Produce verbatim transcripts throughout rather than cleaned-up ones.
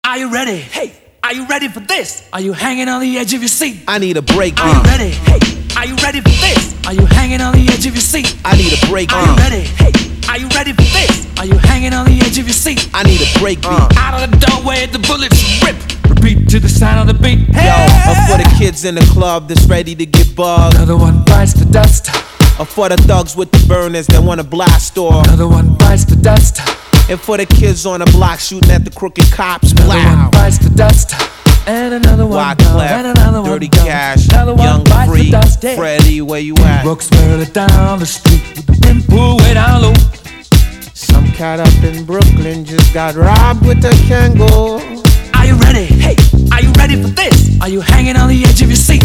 Are you ready? Hey, are you ready for this? Are you hanging on the edge of your seat? I need a break. Are you ready? Hey, are you ready for this? Are you hanging on the edge of your seat? I need a break. Are you ready? Hey, are you ready for this? Are you hanging on the edge of your seat? I need a break beat. Uh. Out of the doorway, the bullets rip. Repeat to the sound of the beat. Hey. Yo, up for the kids in the club that's ready to get bugged. Another one bites the dust. Up for the thugs with the burners that wanna blast off. Another one bites the dust. And for the kids on the block shooting at the crooked cops. Another Wow. one bites the dust. And another one down, and another one Dirty down. Cash, Another one Young bites Free, the dust. Hey. Freddie, where you at? Brooks barely down the street with the pimple way down low. Some cat up in Brooklyn just got robbed with a Kangol. Are you ready? Hey, are you ready for this? Are you hanging on the edge of your seat?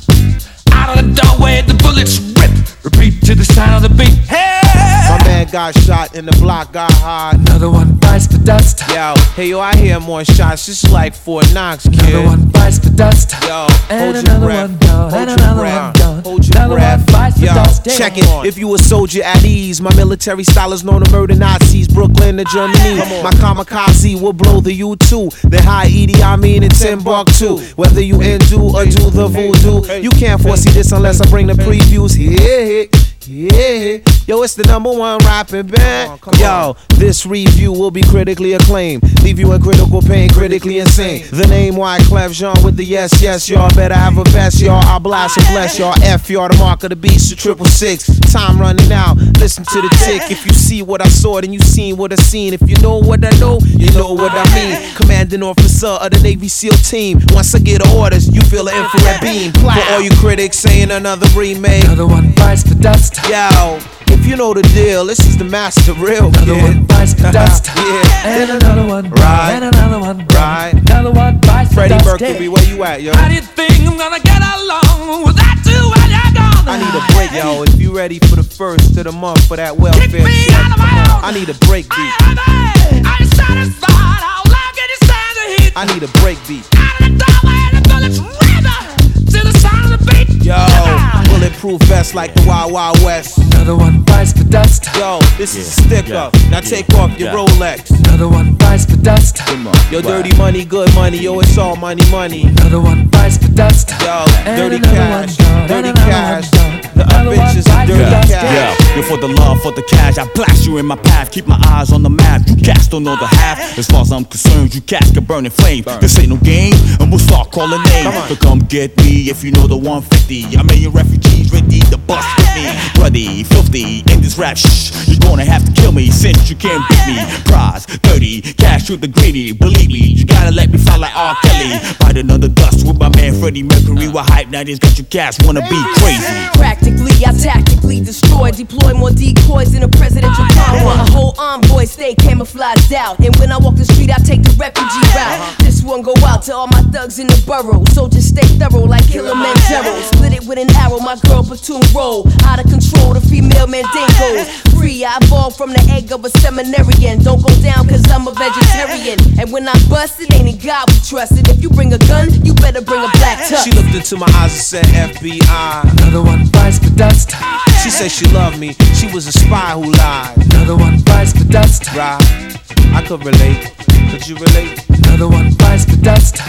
Out of the doorway, the bullets rip. Repeat to the sound of the beat. Hey! My man got shot and the block got hot. Another one bites the dust. Yo, hey yo, I hear more shots. This is like Fort Knox, kid. Another one bites the dust. Yo, and hold your another breath. one down, Hold and your another breath. one down. Hold your another breath. one bites the Yo, dust. check it. If you a soldier at ease, my military style is known to murder Nazis. Brooklyn to Germany. My kamikaze will blow the U two. Then high Edie, I mean in Timbuktu. Whether you Hindu or do the voodoo, you can't foresee this unless I bring the previews. Yeah, yeah. Yo, it's the number one rapping band. Yo, this review will be critically acclaimed. Leave you in critical pain, critically insane. The name Wyclef Jean with the yes, yes, y'all better have a vest, y'all. I'll blast and bless y'all. F y'all, the mark of the beast, the triple six. Time running out, listen to the tick. If you see what I saw, then you seen what I seen. If you know what I know, you know what I mean. Commanding officer of the Navy SEAL team. Once I get orders, you feel the infrared beam. For all you critics saying another remake. Another one bites the dust. Yo, if you know the deal, this is the master real Another kid. one bites the dust. Yeah, And another one Right. and another one Right. Another one bites Freddie the dust. Mercury, where you at, yo? How do you think I'm gonna get along without you while you're gone? I need a break, yo. If you ready for the first of the month for that welfare Kick me shit, out of my own. I need a break beat. Are you satisfied? How long can you stand the heat? I need a break beat. Out of the doorway, the bullets river to the sound of the beat. Yo, bulletproof vest like the Wild Wild West. Another one bites the dust. Yo, this is a sticker. yeah, Now yeah, take off your yeah. Rolex. Another one bites the dust. Yo, dirty money, good money. Yo, it's all money, money. Another one bites the dust. Yo, And dirty another cash, one down, dirty and another cash. one down. The Another up one bitches bites are the dirty dust. cash. Yeah, you're for the love, for the cash. I blast you in my path, keep my eyes on the map. You cats don't know the half. As far as I'm concerned, you cats can burn in flame. This ain't no game, and we'll start calling names. So come get me if you know the one fifty. I made your refugees ready to bust with me. Bloody, filthy, in this rap shh. You're gonna have to kill me since you can't beat me. Prize, dirty, cash with the greedy. Believe me, you gotta let me fly like R. Kelly. Bite another dust with my man Freddie Mercury. While hype nineties got you cats wanna be crazy. Practically, I tactically destroy, deploy more decoys than a presidential comma. A whole envoy stay camouflaged out, and when I walk the street, I take the refugee route. This one go out to all my thugs in the borough, so just stay thorough like Kilimanjaro. Split it with an arrow, my girl platoon roll. Out of control, the female mandingos. Free, I evolved from the egg of a seminarian. Don't go down cause I'm a vegetarian. And when I bust it, ain't in God we trust it. If you bring a gun, you better bring a black tux. She looked into my eyes and said F B I. Another one bites the dust. She said she loved me. She was a spy who lied. Another one bites the dust. Right, I could relate. Could you relate? Another one bites the dust.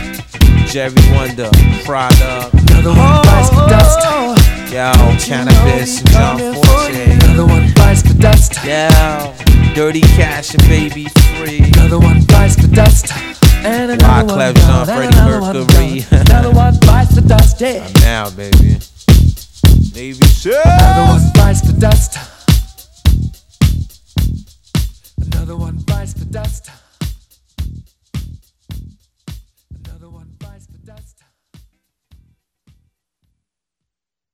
Jerry Wonder, Prada. Another one bites the dust. Yo, cannabis and John Forte. Another one bites the dust. Yo, dirty cash and baby free. Another one bites the dust. And another one Wyclef down, Jean, and Freddie another one Mercury. down. Another one bites the dust. Yeah. Now, baby. Navy SEAL. Another one bites the dust. Another one bites the dust.